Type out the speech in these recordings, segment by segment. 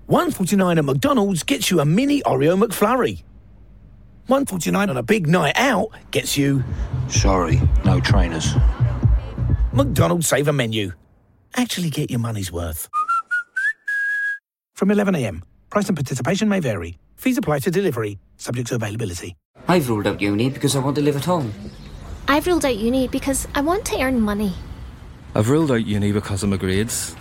$1.49 at McDonald's gets you a mini Oreo McFlurry. $1.49 on a big night out gets you... Sorry, no trainers. McDonald's Saver Menu. Actually get your money's worth. From 11 a.m. Price and participation may vary. Fees apply to delivery, subject to availability. I've ruled out uni because I want to live at home. I've ruled out uni because I want to earn money. I've ruled out uni because of my grades.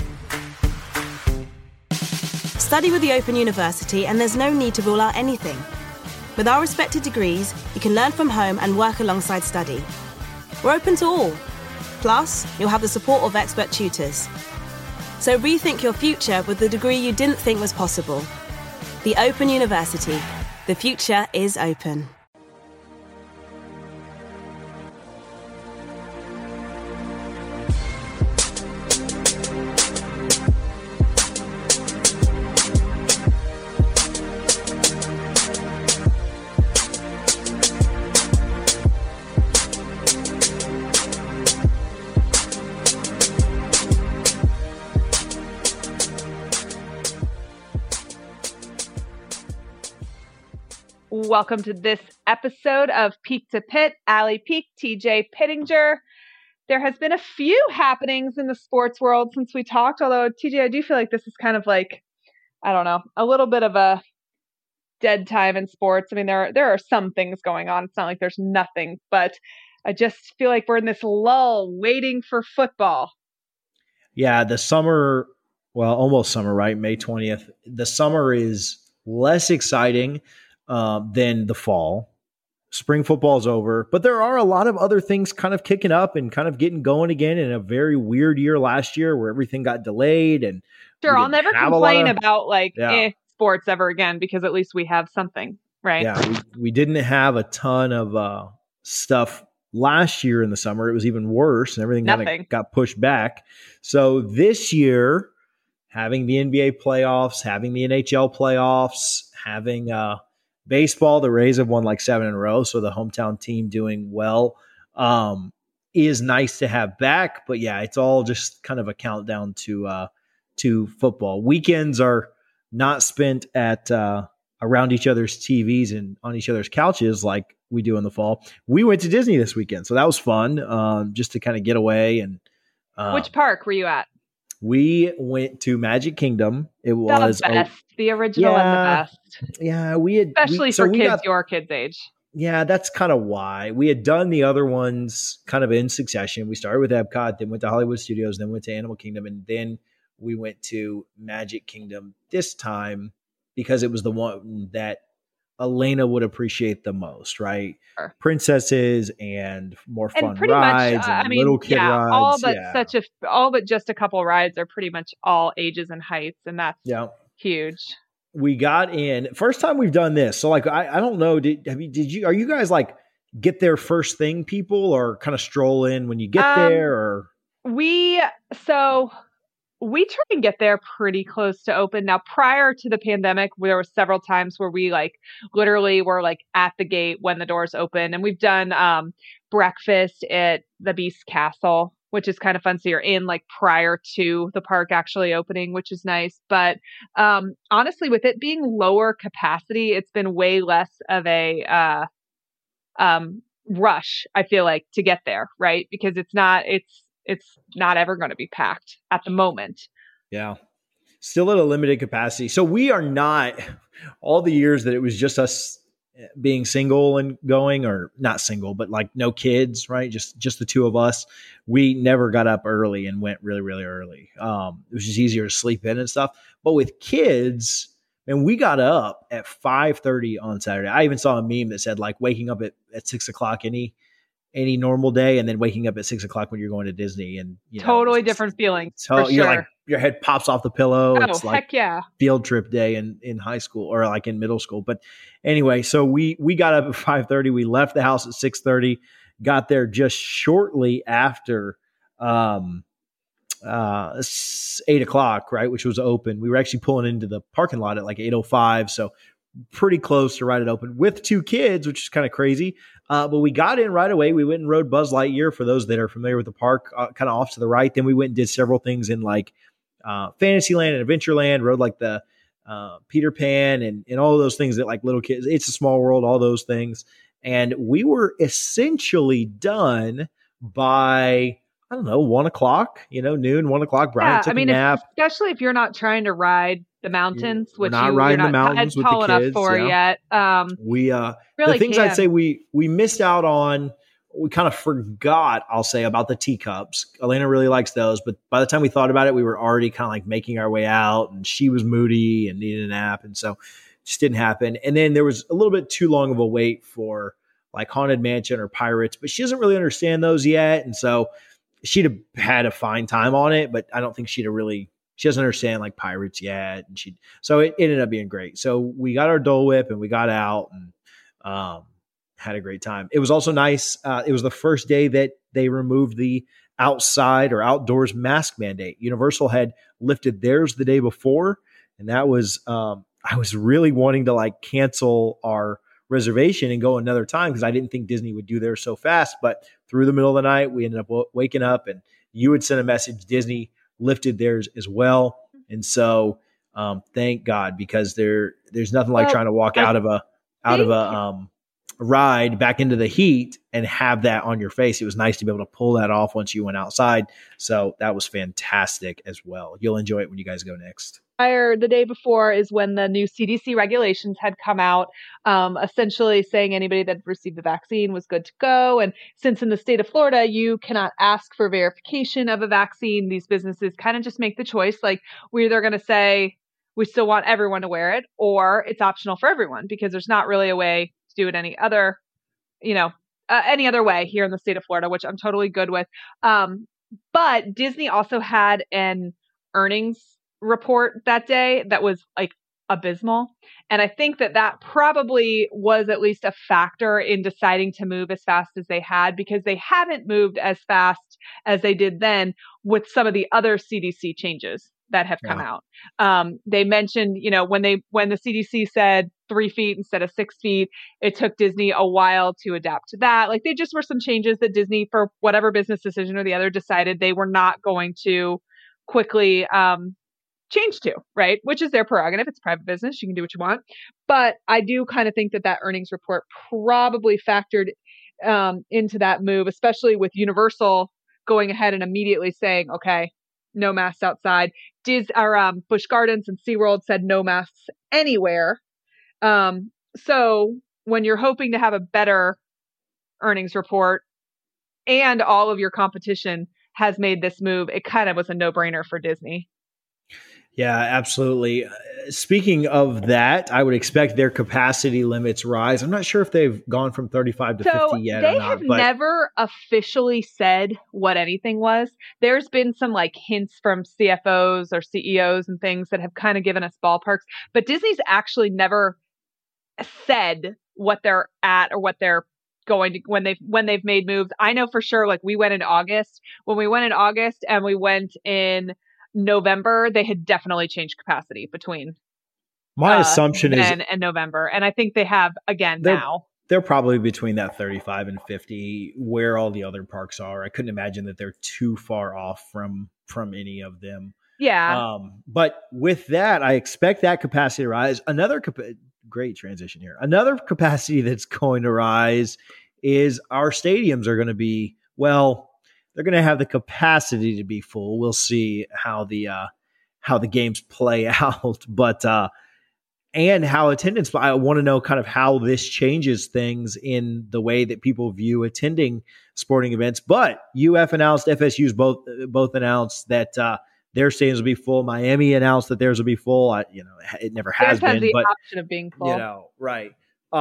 Study with the Open University and there's no need to rule out anything. With our respected degrees, you can learn from home and work alongside study. We're open to all. Plus, you'll have the support of expert tutors. So rethink your future with the degree you didn't think was possible. The Open University. The future is open. Welcome to this episode of Peak to Pit. Allie Peak, TJ Pittinger. There has been a few happenings in the sports world since we talked, although TJ, I do feel like this is kind of like, I don't know, a little bit of a dead time in sports. I mean, there are some things going on. It's not like there's nothing, but I just feel like we're in this lull waiting for football. Yeah, the summer, well, almost summer, right? May 20th. The summer is less exciting than the fall. Spring football is over, but there are a lot of other things kind of kicking up and kind of getting going again in a very weird year last year where everything got delayed. And sure, I'll never complain about sports ever again because at least we have something, right? Yeah, we didn't have a ton of stuff last year in the summer. It was even worse and everything kind of got pushed back. So this year, having the NBA playoffs, having the NHL playoffs, having baseball, the Rays have won like 7 in a row, so the hometown team doing well is nice to have back. But yeah, it's all just kind of a countdown to football. Weekends are not spent at around each other's TVs and on each other's couches like we do in the fall. We went to Disney this weekend, so that was fun just to kind of get away. And which park were you at? We went to Magic Kingdom. It was the best, the original and the best. Yeah, especially for kids your kids' age. Yeah, that's kind of why we had done the other ones kind of in succession. We started with Epcot, then went to Hollywood Studios, then went to Animal Kingdom, and then we went to Magic Kingdom this time because it was the one that Elena would appreciate the most, right? Sure. Princesses and more fun rides and little kid rides. All but just a couple rides are pretty much all ages and heights, and that's huge. We got in first time we've done this, so like I don't know. Are you guys like get there first thing people, or kind of stroll in when you get there? Or we try and get there pretty close to open. Now, prior to the pandemic, there were several times where we like literally were like at the gate when the doors open, and we've done breakfast at the Beast Castle, which is kind of fun. So you're in like prior to the park actually opening, which is nice. But honestly, with it being lower capacity, it's been way less of a rush, I feel like, to get there, right? Because it's not ever going to be packed at the moment. Yeah. Still at a limited capacity. So we are not, all the years that it was just us being single and going, or not single, but like no kids, right? Just the two of us. We never got up early and went really, really early. It was just easier to sleep in and stuff. But with kids, and we got up at 5:30 on Saturday. I even saw a meme that said like waking up at 6 o'clock any normal day, and then waking up at 6 o'clock when you're going to Disney, and totally different feeling. So you're like, your head pops off the pillow. Oh, it's like heck yeah. Field trip day in high school or like in middle school. But anyway, so we got up at 5:30. We left the house at 6:30, got there just shortly after 8 o'clock, right, which was open. We were actually pulling into the parking lot at like 8:05. So pretty close to right it open with two kids, which is kind of crazy. But we got in right away. We went and rode Buzz Lightyear for those that are familiar with the park, kind of off to the right. Then we went and did several things in like Fantasyland and Adventureland, rode like the Peter Pan and all those things that like little kids, It's a Small World, all those things. And we were essentially done by, I don't know, 1 o'clock, noon, 1 o'clock. Brian took a nap. Especially if you're not trying to ride the mountains, which you're not mountains with tall the enough kids, for yet. We really the things I'd say we missed out on. We kind of forgot, I'll say, about the teacups. Elena really likes those, but by the time we thought about it, we were already kind of like making our way out, and she was moody and needed a nap, and so it just didn't happen. And then there was a little bit too long of a wait for like Haunted Mansion or Pirates, but she doesn't really understand those yet, and so she'd have had a fine time on it, but I don't think she doesn't understand like Pirates yet, and so it ended up being great. So we got our Dole Whip and we got out and had a great time. It was also nice. It was the first day that they removed the outside or outdoors mask mandate. Universal had lifted theirs the day before, and that was I was really wanting to like cancel our reservation and go another time because I didn't think Disney would do theirs so fast. But through the middle of the night, we ended up waking up, and you would send a message. Disney lifted theirs as well, and so thank God, because there's nothing like trying to walk out of a ride back into the heat and have that on your face. It was nice to be able to pull that off once you went outside. So that was fantastic as well. You'll enjoy it when you guys go next. The day before is when the new CDC regulations had come out, essentially saying anybody that received the vaccine was good to go. And since in the state of Florida, you cannot ask for verification of a vaccine, these businesses kind of just make the choice. Like, we're either going to say we still want everyone to wear it, or it's optional for everyone, because there's not really a way do it any other way here in the state of Florida, which I'm totally good with. But Disney also had an earnings report that day that was like abysmal. And I think that probably was at least a factor in deciding to move as fast as they had, because they haven't moved as fast as they did then with some of the other CDC changes that have come out. They mentioned, when the CDC said 3 feet instead of 6 feet, it took Disney a while to adapt to that. Like, they just were some changes that Disney, for whatever business decision or the other, decided they were not going to quickly change to, right? Which is their prerogative. It's a private business. You can do what you want. But I do kind of think that earnings report probably factored into that move, especially with Universal going ahead and immediately saying, okay, no masks outside. Busch Gardens and SeaWorld said no masks anywhere. So when you're hoping to have a better earnings report and all of your competition has made this move, it kind of was a no-brainer for Disney. Yeah, absolutely. Speaking of that, I would expect their capacity limits rise. I'm not sure if they've gone from 35 to 50 yet or not. They have never officially said what anything was. There's been some like hints from CFOs or CEOs and things that have kind of given us ballparks, but Disney's actually never said what they're at or what they're going to when they've made moves. I know for sure, like, we went in August. When we went in August and we went in November, they had definitely changed capacity between my assumption is and November, and I think they have again now. They're probably between that 35 and 50 where all the other parks are. I couldn't imagine that they're too far off from any of them. Yeah. But with that, I expect that capacity to rise. Great transition here. Another capacity that's going to rise is our stadiums are going to be, they're going to have the capacity to be full. We'll see how the games play out, but and how attendance. I want to know kind of how this changes things in the way that people view attending sporting events. But UF announced, FSU's both announced that their stadiums will be full. Miami announced that theirs will be full. It never has been, the but option of being full. Right.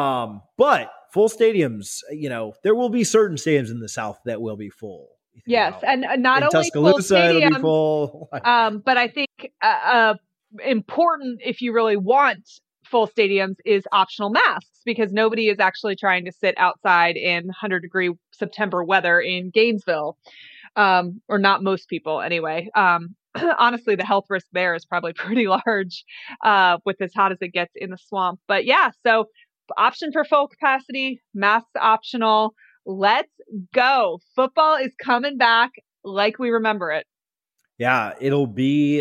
But full stadiums, there will be certain stadiums in the South that will be full. Yes, and not only Tuscaloosa, full stadiums, it'll be full. But I think important, if you really want full stadiums, is optional masks, because nobody is actually trying to sit outside in 100-degree September weather in Gainesville, or not most people anyway. Honestly, the health risk there is probably pretty large with as hot as it gets in the swamp. But yeah, so option for full capacity, masks optional. Let's go. Football is coming back like we remember it. Yeah, it'll be,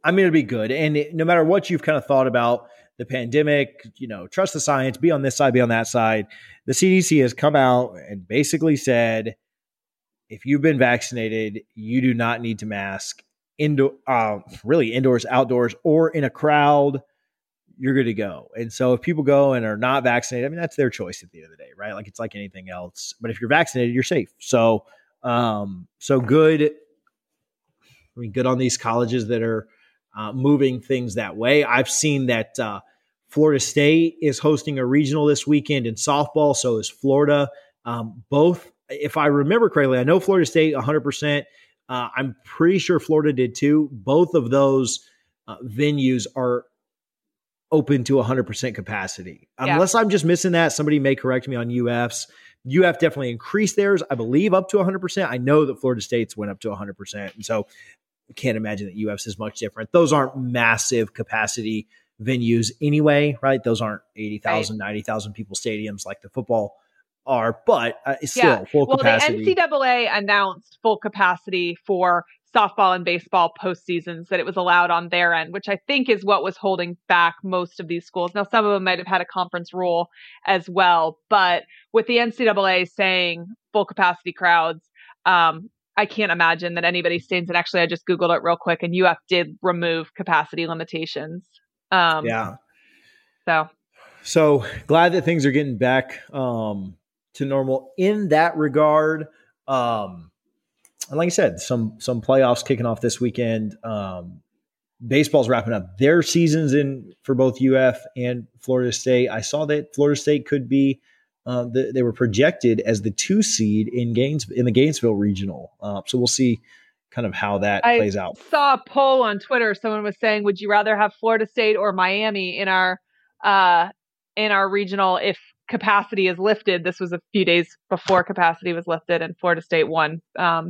I mean, it'll be good. And no matter what you've kind of thought about the pandemic, trust the science, be on this side, be on that side. The CDC has come out and basically said, if you've been vaccinated, you do not need to mask really indoors, outdoors, or in a crowd. You're good to go. And so if people go and are not vaccinated, I mean, that's their choice at the end of the day, right? Like it's like anything else. But if you're vaccinated, you're safe. So good. I mean, good on these colleges that are moving things that way. I've seen that Florida State is hosting a regional this weekend in softball. So is Florida. Both, if I remember correctly, I know Florida State 100%. I'm pretty sure Florida did too. Both of those venues are open to 100% capacity. Unless I'm just missing that. Somebody may correct me on UF's. UF definitely increased theirs, I believe, up to 100%. I know that Florida State's went up to 100%. And so I can't imagine that UF's is much different. Those aren't massive capacity venues anyway, right? Those aren't 80,000, 90,000 people stadiums like the football are, but it's still full capacity. The NCAA announced full capacity for softball and baseball postseasons, that it was allowed on their end, which I think is what was holding back most of these schools. Now, some of them might have had a conference rule as well, but with the NCAA saying full capacity crowds, I can't imagine that anybody stays. And actually, I just Googled it real quick, and UF did remove capacity limitations. So glad that things are getting back to normal in that regard. And like I said, some playoffs kicking off this weekend. Baseball's wrapping up their seasons for both UF and Florida State. I saw that Florida State could be. They were projected as the 2 seed in the Gainesville regional. So we'll see kind of how that plays out. I saw a poll on Twitter. Someone was saying, would you rather have Florida State or Miami in our regional if capacity is lifted? This was a few days before capacity was lifted, and Florida State won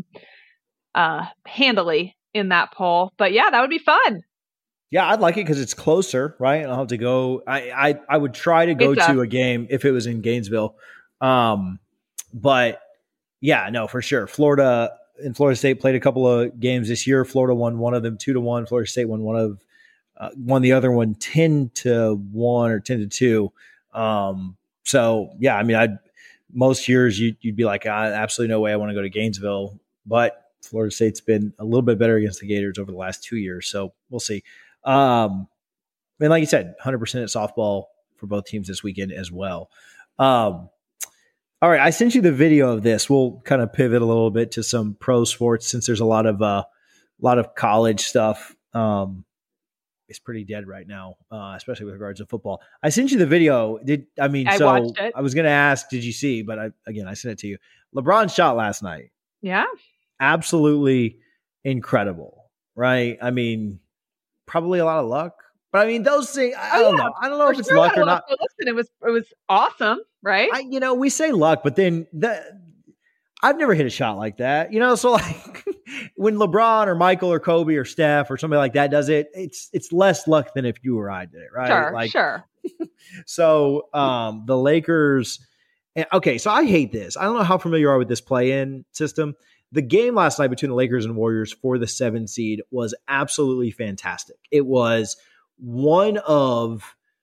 handily in that poll. But yeah, that would be fun. Yeah, I'd like it because it's closer, right? I'll have to go. I would try to go to a game if it was in Gainesville. But yeah, no, for sure. Florida State played a couple of games this year. Florida won one of them 2-1. Florida State won won the other one 10-1 or 10-2. So yeah, I mean, most years you'd be like, absolutely no way I want to go to Gainesville, but Florida State's been a little bit better against the Gators over the last 2 years. So we'll see. And like you said, 100% at softball for both teams this weekend as well. All right. I sent you the video of this. We'll kind of pivot a little bit to some pro sports since there's a lot of college stuff. It's pretty dead right now, especially with regards to football. I sent you the video. I watched it. I was going to ask, did you see? But I sent it to you. LeBron shot last night. Yeah. Absolutely incredible, right? I mean, probably a lot of luck, but I mean, those things, I don't know. I don't know if it's luck or not. Listen, it was awesome, right? We say luck, but then I've never hit a shot like that, so like when LeBron or Michael or Kobe or Steph or somebody like that does it, it's less luck than if you or I did it, right? Sure. So the Lakers, okay, so I hate this. I don't know how familiar you are with this play-in system. The game last night between the Lakers and Warriors for the 7 seed was absolutely fantastic. It was one of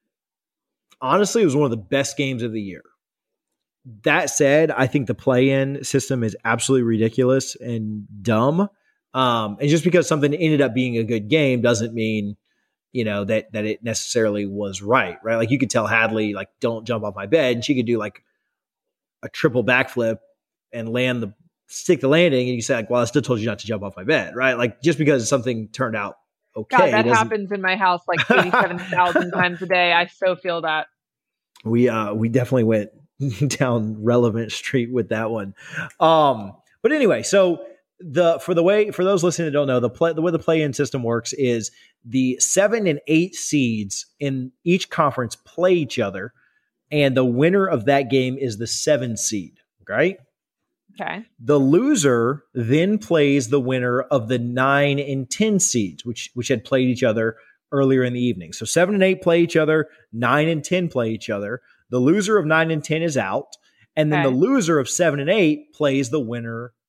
the best games of the year. That said, I think the play-in system is absolutely ridiculous and dumb. And just because something ended up being a good game doesn't mean, that it necessarily was right? Like you could tell Hadley, like, don't jump off my bed. And she could do like a triple backflip and stick the landing. And you say like, well, I still told you not to jump off my bed, right? Like just because something turned out okay. God, that happens in my house like 87,000 times a day. I so feel that. We definitely went down relevant street with that one. But anyway, so for those listening that don't know, the way the play-in system works is the 7 and 8 seeds in each conference play each other, and the winner of that game is the 7 seed, right? Okay. The loser then plays the winner of the 9 and 10 seeds, which had played each other earlier in the evening. So 7 and 8 play each other, 9 and 10 play each other. The loser of 9 and 10 is out, and then the loser of 7 and 8 plays the winner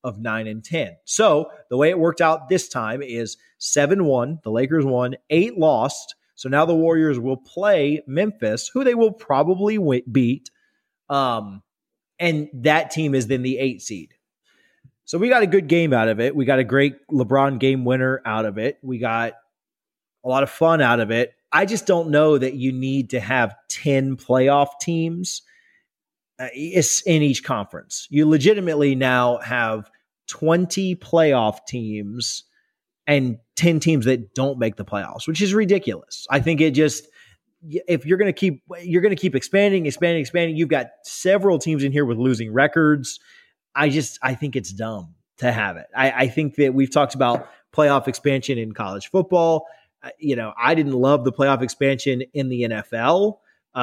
of 9-10. So the way it worked out this time is 7-1. The Lakers won, 8 lost. So now the Warriors will play Memphis, who they will probably beat. And that team is then the 8 seed. So we got a good game out of it. We got a great LeBron game winner out of it. We got a lot of fun out of it. I just don't know that you need to have 10 playoff teams in each conference. You legitimately now have 20 playoff teams and 10 teams that don't make the playoffs, which is ridiculous. I think it just, if you're going to keep expanding, you've got several teams in here with losing records. I think it's dumb to have it. I think that we've talked about playoff expansion in college football. I didn't love the playoff expansion in the NFL.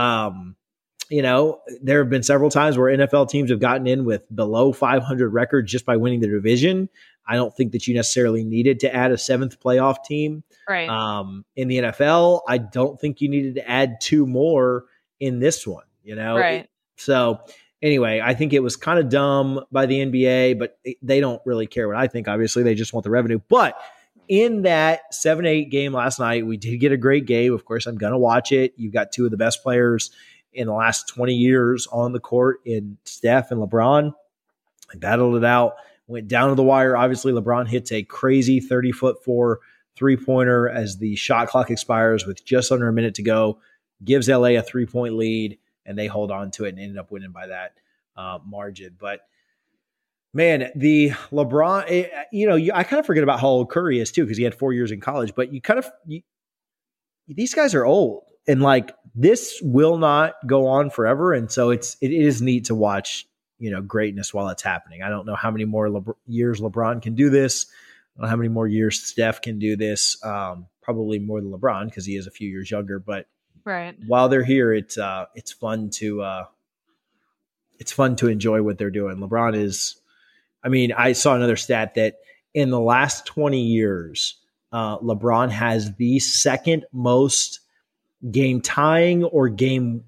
There have been several times where NFL teams have gotten in with below 500 records just by winning the division. I don't think that you necessarily needed to add a 7th playoff team. Right. In the NFL, I don't think you needed to add 2 more in this one, Right. So anyway, I think it was kind of dumb by the NBA, but they don't really care what I think. Obviously, they just want the revenue. But in that 7-8 game last night, we did get a great game. Of course, I'm going to watch it. You've got 2 of the best players in the last 20 years on the court in Steph and LeBron. I battled it out, went down to the wire. Obviously, LeBron hits a crazy 30-foot-4 3-pointer as the shot clock expires with just under a minute to go, gives LA a 3-point lead, and they hold on to it and ended up winning by that margin. But man, the LeBron, I kind of forget about how old Curry is too, because he had 4 years in college, but these guys are old. And this will not go on forever. And so it is neat to watch, greatness while it's happening. I don't know how many more years LeBron can do this. I don't know how many more years Steph can do this. Probably more than LeBron because he is a few years younger. But right, while they're here, it's fun to enjoy what they're doing. LeBron is. I mean, I saw another stat that in the last 20 years, LeBron has the second most game tying or game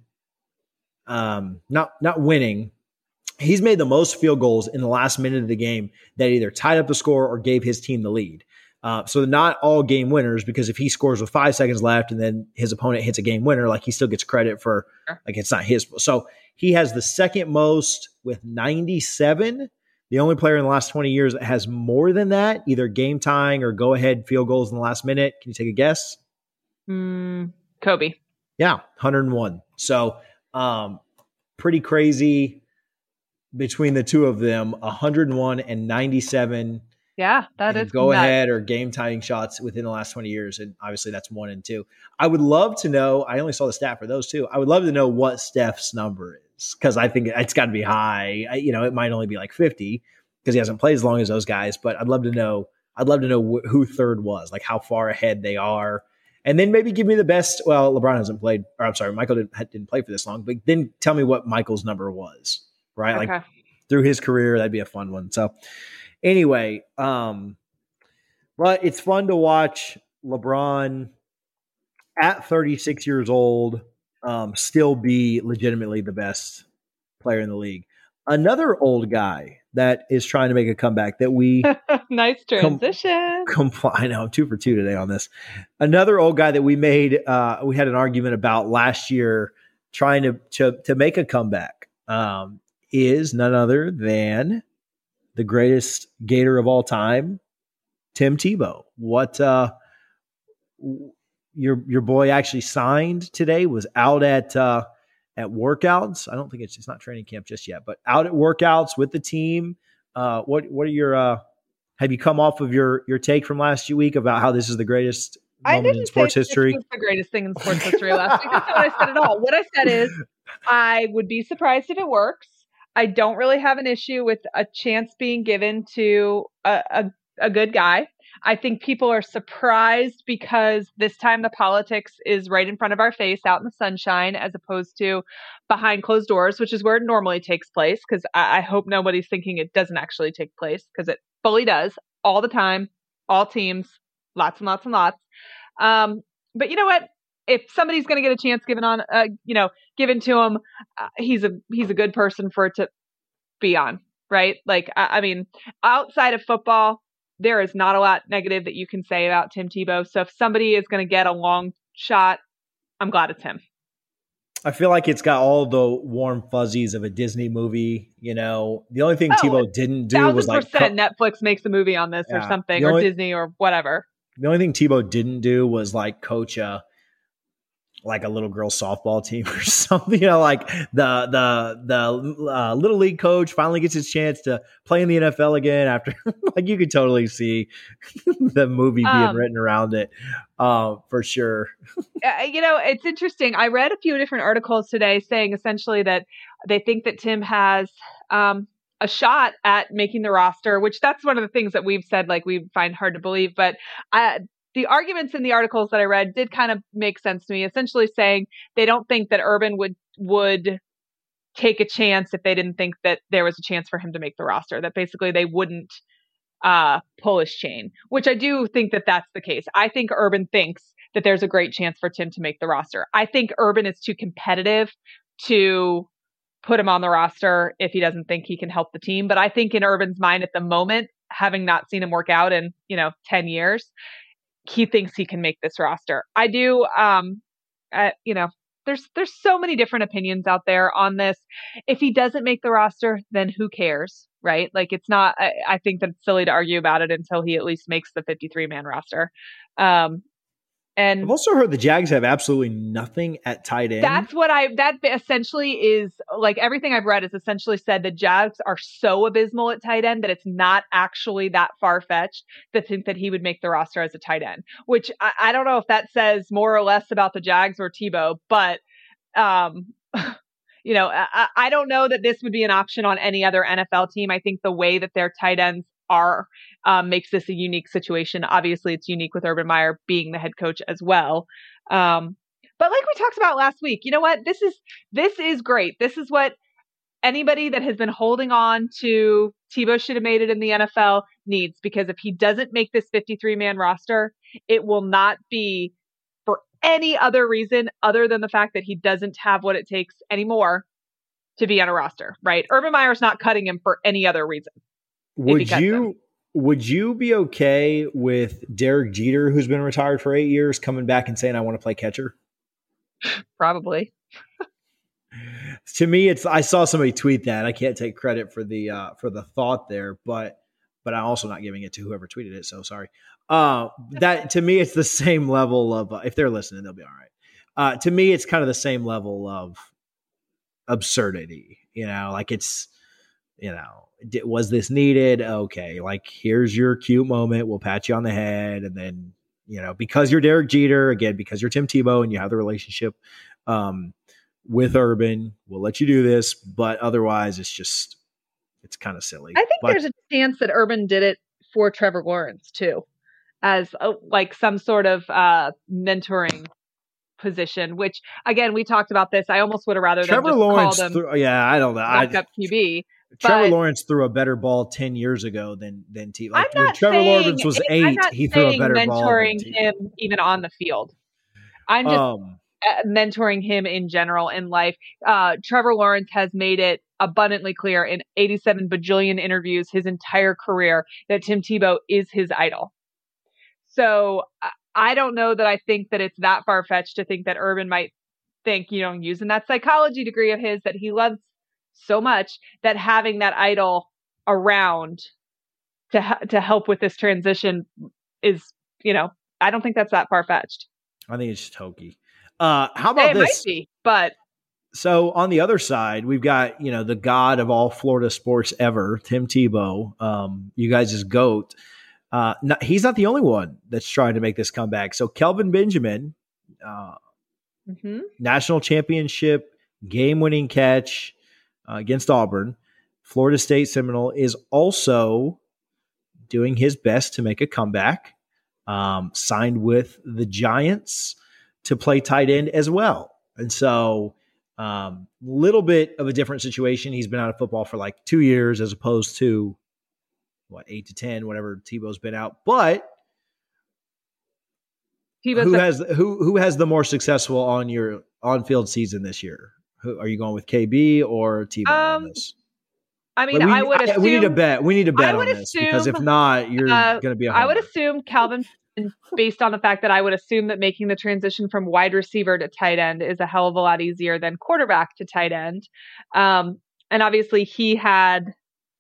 not winning. He's made the most field goals in the last minute of the game that either tied up the score or gave his team the lead. So not all game winners, because if he scores with 5 seconds left and then his opponent hits a game winner, he still gets credit for it's not his. So he has the second most with 97. The only player in the last 20 years that has more than that, either game tying or go ahead field goals in the last minute. Can you take a guess? Kobe. Yeah, 101. So pretty crazy between the two of them, 101 and 97. Yeah, that is go ahead or game tying shots within the last 20 years. And obviously that's 1 and 2. I would love to know, I only saw the stat for those two. I would love to know what Steph's number is, because I think it's got to be high. It might only be 50 because he hasn't played as long as those guys, but I'd love to know who third was, how far ahead they are. And then maybe give me the best. Well, LeBron hasn't played, or I'm sorry, Michael didn't play for this long, but then tell me what Michael's number was, right? Okay. Through his career, that'd be a fun one. So anyway, but it's fun to watch LeBron at 36 years old still be legitimately the best player in the league. Another old guy that is trying to make a comeback that we nice transition. I know I'm 2 for 2 today on this. Another old guy that we made, we had an argument about last year, trying to make a comeback, is none other than the greatest Gator of all time, Tim Tebow. What your boy actually signed today, was out at workouts. I don't think it's not training camp just yet, but out at workouts with the team. What are your have you come off of your take from last week about how this is the greatest moment in sports history? This was the greatest thing in sports history last week. That's not what I said at all. What I said is I would be surprised if it works. I don't really have an issue with a chance being given to a good guy. I think people are surprised because this time the politics is right in front of our face out in the sunshine, as opposed to behind closed doors, which is where it normally takes place. Because I hope nobody's thinking it doesn't actually take place, because it fully does all the time, all teams, lots and lots and lots. But you know what? If somebody's going to get a chance given to him, he's a good person for it to be on. right? Like, I mean, outside of football, there is not a lot negative that you can say about Tim Tebow. So if somebody is going to get a long shot, I'm glad it's him. I feel like it's got all the warm fuzzies of a Disney movie. You know, the only thing Tebow didn't do was like Netflix makes a movie on this or something, or Disney or whatever. The only thing Tebow didn't do was like coach a little girl softball team or something. You know, like the little league coach finally gets his chance to play in the NFL again after. Like you could totally see the movie being written around it for sure. You know, it's interesting. I read a few different articles today saying essentially that they think that Tim has a shot at making the roster, which that's one of the things that we've said, like we find hard to believe. But the arguments in the articles that I read did kind of make sense to me, essentially saying they don't think that Urban would take a chance if they didn't think that there was a chance for him to make the roster, that basically they wouldn't pull his chain, which I do think that that's the case. I think Urban thinks that there's a great chance for Tim to make the roster. I think Urban is too competitive to put him on the roster if he doesn't think he can help the team. But I think in Urban's mind at the moment, having not seen him work out in, 10 years, he thinks he can make this roster. I do, there's so many different opinions out there on this. If he doesn't make the roster, then who cares, right? Like it's not, I think that it's silly to argue about it until he at least makes the 53-man roster. And I've also heard the Jags have absolutely nothing at tight end. That essentially is like everything I've read is essentially said the Jags are so abysmal at tight end that it's not actually that far-fetched to think that he would make the roster as a tight end, which I don't know if that says more or less about the Jags or Tebow, but I don't know that this would be an option on any other NFL team. I think the way that their tight ends are makes this a unique situation. Obviously, it's unique with Urban Meyer being the head coach as well. But like we talked about last week, you know what? This is great. This is what anybody that has been holding on to Tebow should have made it in the NFL needs, because if he doesn't make this 53-man roster, it will not be for any other reason other than the fact that he doesn't have what it takes anymore to be on a roster, right? Urban Meyer's not cutting him for any other reason. Would you be okay with Derek Jeter, who's been retired for 8 years, coming back and saying, I want to play catcher? Probably. To me, I saw somebody tweet that. I can't take credit for the thought there, but I'm also not giving it to whoever tweeted it. So sorry. That to me, it's the same level of, if they're listening, they'll be all right. To me, it's kind of the same level of absurdity, like it's, was this needed? Okay. Like here's your cute moment. We'll pat you on the head. And then, because you're Derek Jeter, again, because you're Tim Tebow and you have the relationship with Urban, we'll let you do this. But otherwise it's kind of silly. I think there's a chance that Urban did it for Trevor Lawrence too, as like some sort of mentoring position, which again, we talked about this. I almost would have rather Trevor than just Lawrence call them I don't know. Backup QB. Trevor Lawrence threw a better ball 10 years ago than T. Like when Trevor Lawrence was 8, he threw a better ball. Mentoring him even on the field. I'm just mentoring him in general in life. Trevor Lawrence has made it abundantly clear in 87 bajillion interviews his entire career that Tim Tebow is his idol. So I don't know that I think that it's that far-fetched to think that Urban might think, using that psychology degree of his that he loves so much, that having that idol around to help with this transition is, I don't think that's that far-fetched. I think it's just hokey. How about this? It might be, but. So on the other side, we've got, the god of all Florida sports ever, Tim Tebow, you guys' GOAT. He's not the only one that's trying to make this comeback. So Kelvin Benjamin, national championship, game-winning catch against Auburn, Florida State Seminole, is also doing his best to make a comeback, signed with the Giants to play tight end as well. And so little bit of a different situation. He's been out of football for like 2 years as opposed to 8 to 10, whatever Tebow's been out. But who has the more successful on-field season this year? Are you going with KB or Tebow on this? I mean, I would assume we need a bet. We need a bet on this because if not, you're going to be a homer. I would assume Kelvin, based on the fact that I would assume that making the transition from wide receiver to tight end is a hell of a lot easier than quarterback to tight end. And obviously he had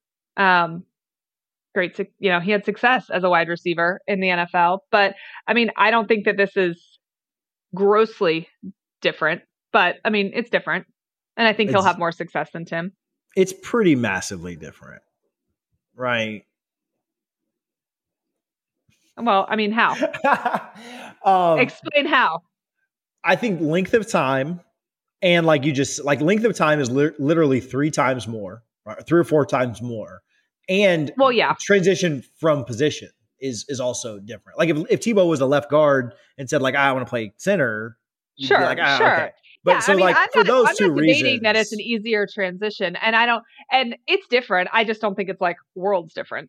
he had success as a wide receiver in the NFL. But I mean, I don't think that this is grossly different, but I mean, it's different. And I think he'll have more success than Tim. It's pretty massively different, right? Well, I mean, how? Explain how. I think length of time and length of time is literally 3 times more, right? 3 or 4 times more. And transition from position is also different. Like if Tebow was a left guard and said I want to play center, sure. Okay. But I'm not reasons, debating that it's an easier transition, and it's different. I just don't think it's worlds different.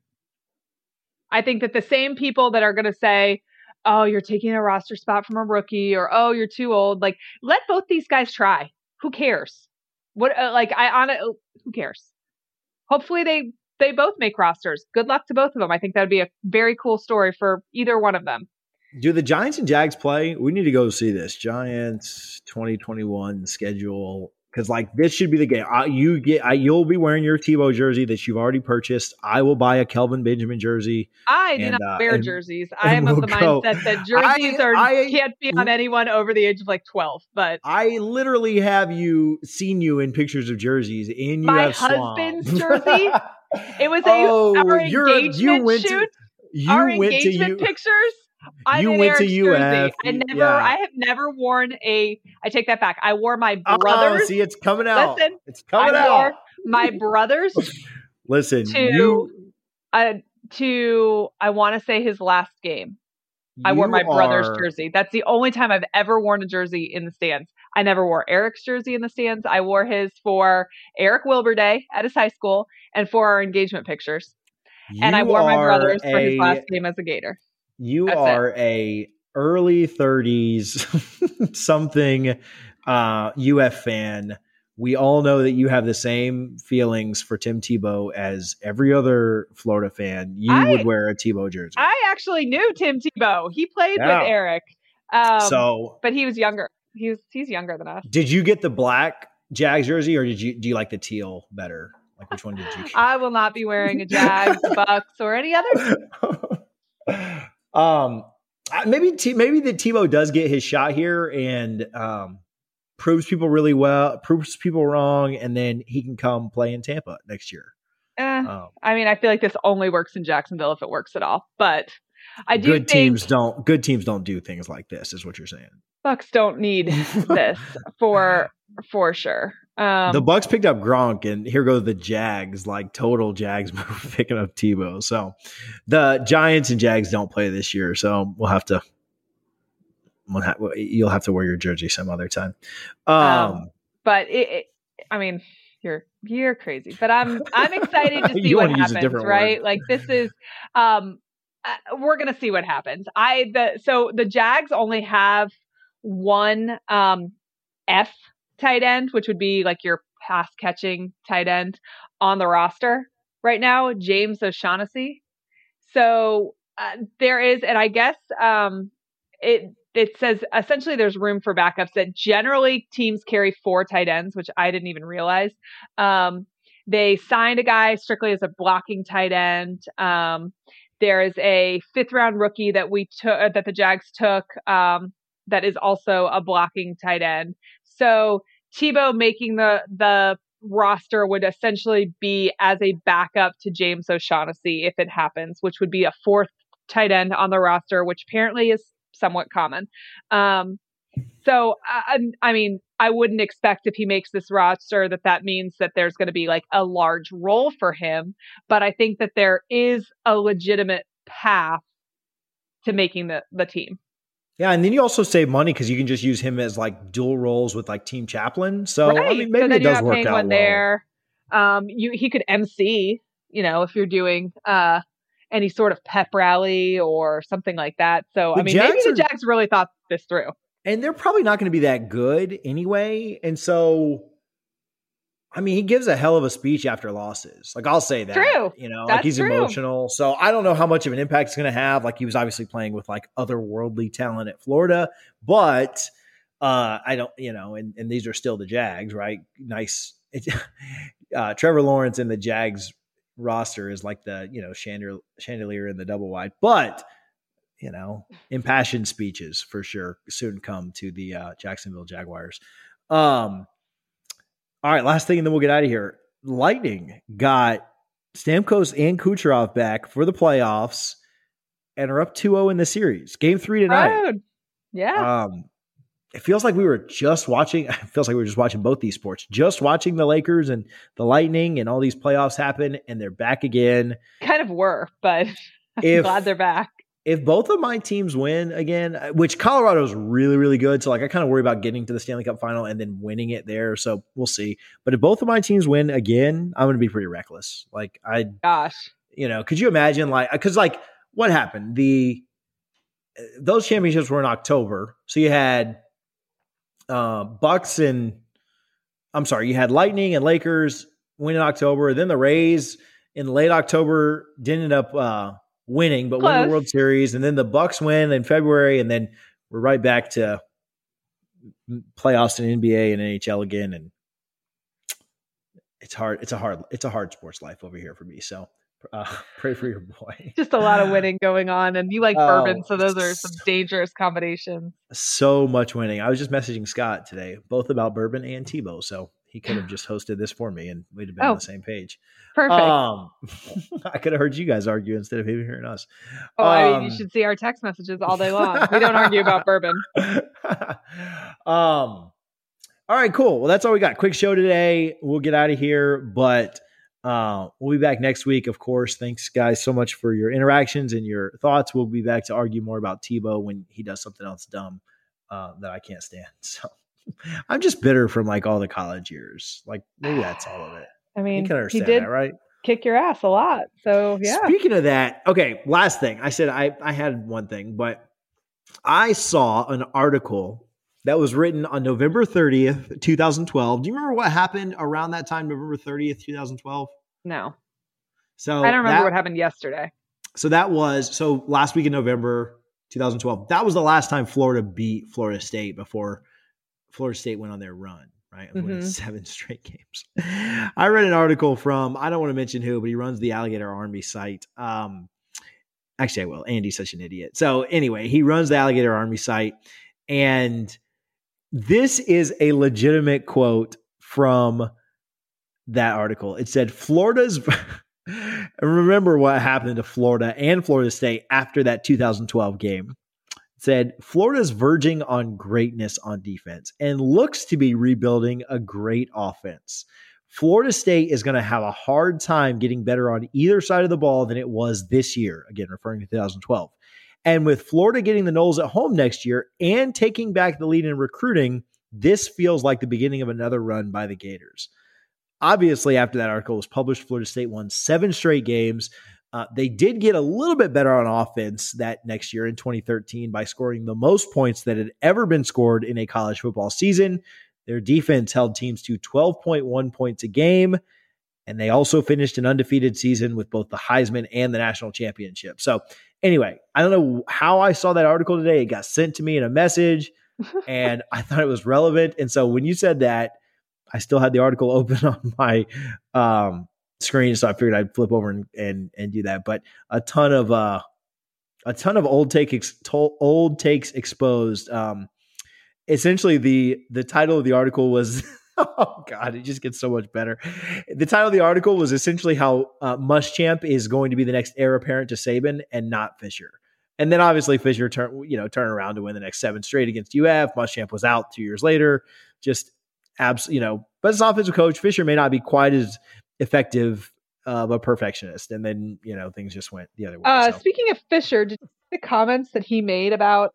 I think that the same people that are going to say, "Oh, you're taking a roster spot from a rookie," or "Oh, you're too old," let both these guys try. Who cares? Who cares? Hopefully they both make rosters. Good luck to both of them. I think that would be a very cool story for either one of them. Do the Giants and Jags play? We need to go see this. Giants 2021 schedule. Because this should be the game. You'll be wearing your Tebow jersey that you've already purchased. I will buy a Kelvin Benjamin jersey. I do not wear jerseys. I am of the mindset that jerseys can't be on anyone over the age of 12. But I literally have seen you in pictures of jerseys, and you my have husband's jersey. It was our engagement shoot. Our engagement pictures. You went to UF. I have never worn I take that back. I wore my brother's. See, it's coming out. Listen, it's coming out. Wore my brother's. Listen, I want to say his last game. I wore my brother's jersey. That's the only time I've ever worn a jersey in the stands. I never wore Eric's jersey in the stands. I wore his for Eric Wilbur Day at his high school and for our engagement pictures. And I wore my brother's for his last game as a Gator. That's a early 30s something UF fan. We all know that you have the same feelings for Tim Tebow as every other Florida fan. You would wear a Tebow jersey. I actually knew Tim Tebow. He played with Eric. But he was younger. He's younger than us. Did you get the black Jags jersey, or do you like the teal better? Which one did you? I will not be wearing a Jags, Bucks, or any other. Maybe the Tebow does get his shot here and proves people wrong, and then he can come play in Tampa next year. I feel like this only works in Jacksonville if it works at all. But I do good teams don't do things like this, is what you're saying. Bucks don't need this for sure. The Bucks picked up Gronk, and here go the Jags, total Jags move, picking up Tebow. So the Giants and Jags don't play this year, so you'll have to wear your jersey some other time. But you're crazy, but I'm excited to see what happens, right? Word. This is we're gonna see what happens. So the Jags only have one F tight end, which would be your pass catching tight end on the roster right now, James O'Shaughnessy. So there is, and I guess it says essentially there's room for backups. That generally teams carry 4 tight ends, which I didn't even realize. They signed a guy strictly as a blocking tight end. There is a 5th round rookie that the Jags took that is also a blocking tight end. So Tebow making the roster would essentially be as a backup to James O'Shaughnessy if it happens, which would be a 4th tight end on the roster, which apparently is somewhat common. So I wouldn't expect if he makes this roster that means that there's going to be a large role for him, but I think that there is a legitimate path to making the team. Yeah, and then you also save money because you can just use him as dual roles with team chaplain. So right. Maybe it does work out well. There. He could MC, if you're doing any sort of pep rally or something like that. So maybe the Jags really thought this through. And they're probably not going to be that good anyway. And so I mean, he gives a hell of a speech after losses. Like, I'll say that. True. Like he's emotional. So I don't know how much of an impact it's going to have. Like, he was obviously playing with like otherworldly talent at Florida, but I don't, and these are still the Jags, right? Nice. Trevor Lawrence in the Jags roster is like the, chandelier in the double wide, but impassioned speeches for sure soon come to the Jacksonville Jaguars. All right, last thing, and then we'll get out of here. Lightning got Stamkos and Kucherov back for the playoffs and are up 2-0 in the series. Game 3 tonight. Yeah. It feels like we were just watching. It feels like we were just watching both these sports. Just watching the Lakers and the Lightning and all these playoffs happen, and they're back again. Kind of were, but I'm glad they're back. If both of my teams win again, which Colorado is really, really good. So like I kind of worry about getting to the Stanley Cup final and then winning it there. So we'll see. But if both of my teams win again, I'm going to be pretty reckless. Like could you imagine because what happened? Those championships were in October. So you had you had Lightning and Lakers win in October. Then the Rays in late October didn't end up, winning, but win the World Series, and then the Bucks win in February, and then we're right back to playoffs in NBA and NHL again. And it's hard. It's a hard sports life over here for me. So pray for your boy. Just a lot of winning going on, and you like bourbon, so those are some dangerous combinations. So much winning. I was just messaging Scott today, both about bourbon and Tebow, so he could have just hosted this for me, and we'd have been on the same page. Perfect. I could have heard you guys argue instead of even hearing us. You should see our text messages all day long. We don't argue about bourbon. All right, cool. Well, that's all we got. Quick show today. We'll get out of here, but we'll be back next week, of course. Thanks, guys, so much for your interactions and your thoughts. We'll be back to argue more about Tebow when he does something else dumb that I can't stand. So I'm just bitter from like all the college years. Like maybe that's all of it. I mean, you can understand he did that, right? Kick your ass a lot. So yeah. Speaking of that, okay, last thing. I said I had one thing, but I saw an article that was written on November 30th, 2012. Do you remember what happened around that time, November 30th, 2012? No. So I don't remember what happened yesterday. So last week in November 2012, that was the last time Florida beat Florida State before Florida State went on their run. Right, of winning 7 straight games. I read an article from, I don't want to mention who, but he runs the Alligator Army site. Actually, I will. Andy's such an idiot. So anyway, he runs the Alligator Army site, and this is a legitimate quote from that article. It said, remember what happened to Florida and Florida State after that 2012 game. Said Florida's verging on greatness on defense and looks to be rebuilding a great offense. Florida State is going to have a hard time getting better on either side of the ball than it was this year, again, referring to 2012. And with Florida getting the Noles at home next year and taking back the lead in recruiting, this feels like the beginning of another run by the Gators. Obviously, after that article was published, Florida State won 7 straight games. They did get a little bit better on offense that next year in 2013 by scoring the most points that had ever been scored in a college football season. Their defense held teams to 12.1 points a game, and they also finished an undefeated season with both the Heisman and the national championship. So anyway, I don't know how I saw that article today. It got sent to me in a message, and I thought it was relevant. And so when you said that, I still had the article open on my screen, so I figured I'd flip over and do that. But a ton of old takes exposed. Essentially, the title of the article was oh god, it just gets so much better. The title of the article was essentially how Muschamp is going to be the next heir apparent to Saban and not Fisher. And then obviously Fisher turn around to win the next 7 straight against UF. Muschamp was out 2 years later. Just but as an offensive coach, Fisher may not be quite as effective of a perfectionist, and then things just went the other way. Speaking of Fisher, did you see the comments that he made about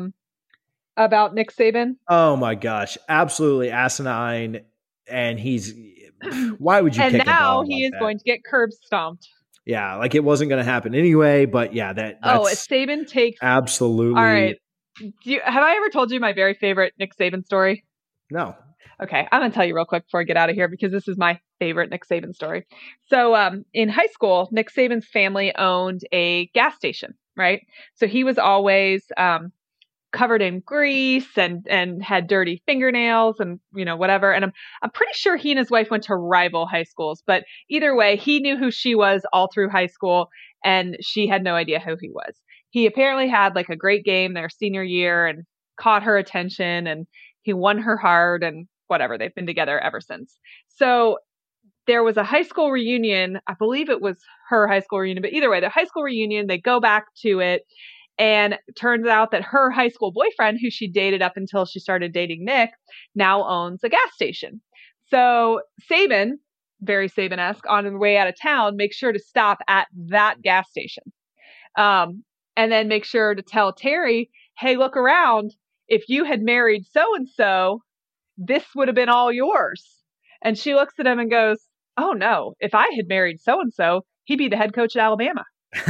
Nick Saban? Oh my gosh, absolutely asinine! And why would you? And kick now a he is going to get curb stomped. Yeah, like it wasn't going to happen anyway. But yeah, that's if Saban takes absolutely. All right, have I ever told you my very favorite Nick Saban story? No. Okay, I'm going to tell you real quick before I get out of here because this is my favorite Nick Saban story. So in high school, Nick Saban's family owned a gas station, right? So he was always covered in grease and had dirty fingernails and, whatever. And I'm pretty sure he and his wife went to rival high schools. But either way, he knew who she was all through high school, and she had no idea who he was. He apparently had like a great game their senior year and caught her attention, and he won her heart and whatever. They've been together ever since. So there was a high school reunion. I believe it was her high school reunion, but either way, the high school reunion, they go back to it. And it turns out that her high school boyfriend, who she dated up until she started dating Nick, now owns a gas station. So Saban, very Saban-esque, on the way out of town, makes sure to stop at that gas station. And then make sure to tell Terry, hey, look around. If you had married so-and-so, this would have been all yours. And she looks at him and goes, oh no, if I had married so-and-so, he'd be the head coach at Alabama.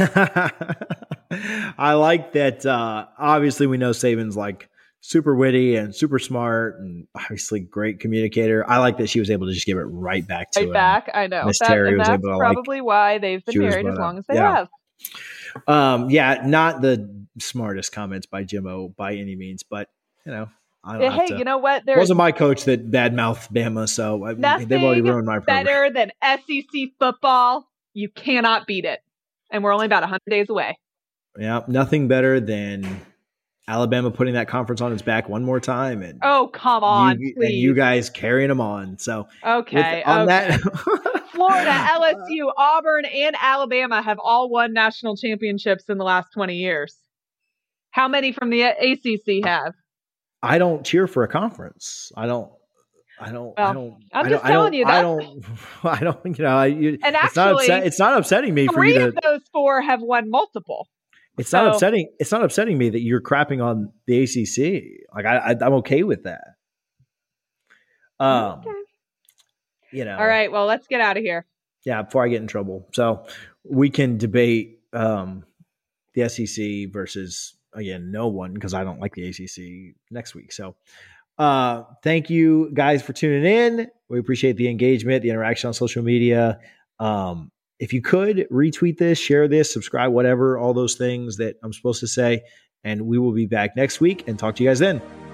I like that. Obviously we know Saban's like super witty and super smart and obviously great communicator. I like that she was able to just give it right back to him. I know. Miss Terry was able to probably why they've been married as long as they have. Not the smartest comments by Jimbo by any means, but you know what? It wasn't my coach that badmouthed Bama, so they've already ruined my program. Better than SEC football. You cannot beat it. And we're only about 100 days away. Yeah, nothing better than Alabama putting that conference on its back one more time. And come on, please. And you guys carrying them on. So that Florida, LSU, Auburn, and Alabama have all won national championships in the last 20 years. How many from the ACC have? I don't cheer for a conference. I don't. I'm just telling you that. I don't. And actually, it's not upsetting me for you to. 3 of those 4 have won multiple. It's not upsetting. It's not upsetting me that you're crapping on the ACC. Like I'm okay with that. Okay. All right. Well, let's get out of here. Yeah, before I get in trouble. So we can debate the SEC versus no one because I don't like the ACC next week. So. Thank you guys for tuning in. We appreciate the engagement, the interaction on social media. If you could retweet this, share this, subscribe, whatever, all those things that I'm supposed to say. And we will be back next week and talk to you guys then.